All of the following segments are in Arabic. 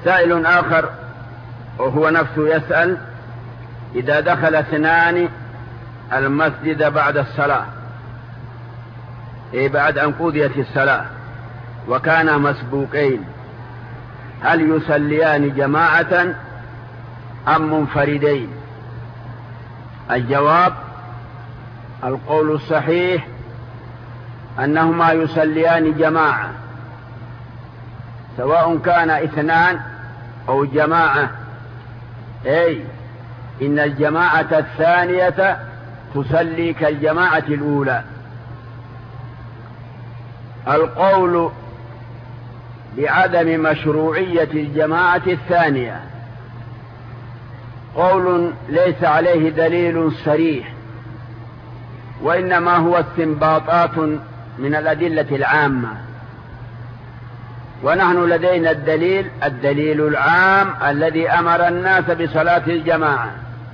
سائل آخر وهو نفسه يسأل: إذا دخل اثنان المسجد بعد الصلاة، أي بعد أن قضيت الصلاة، وكانا مسبوقين، هل يصليان جماعة أم منفردين؟ الجواب: القول الصحيح أنهما يصليان جماعة، سواء كان اثنان أو جماعة، أي إن الجماعة الثانية تصلي كالجماعة الأولى. القول بعدم مشروعية الجماعة الثانية قول ليس عليه دليل صريح، وإنما هو استنباطات من الأدلة العامة، ونحن لدينا الدليل العام الذي أمر الناس بصلاة الجماعة.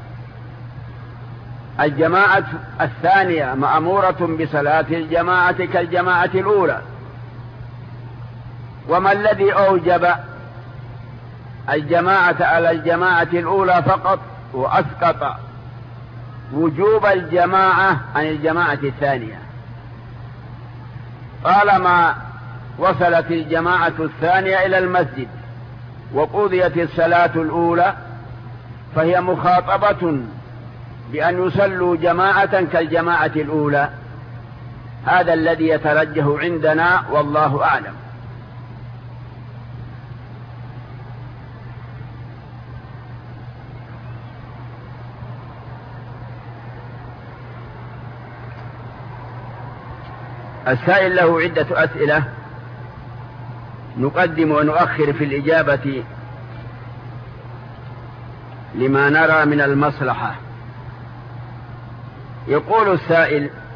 الجماعة الثانية مأمورة بصلاة الجماعة كالجماعة الأولى. وما الذي أوجب الجماعة على الجماعة الأولى فقط وأسقط وجوب الجماعة عن الجماعة الثانية؟ طالما وصلت الجماعة الثانية إلى المسجد وقضيت الصلاة الأولى، فهي مخاطبة بأن يصلوا جماعة كالجماعة الأولى. هذا الذي يترجح عندنا، والله أعلم. السائل له عدة أسئلة، نقدم ونؤخر في الإجابة لما نرى من المصلحة. يقول السائل: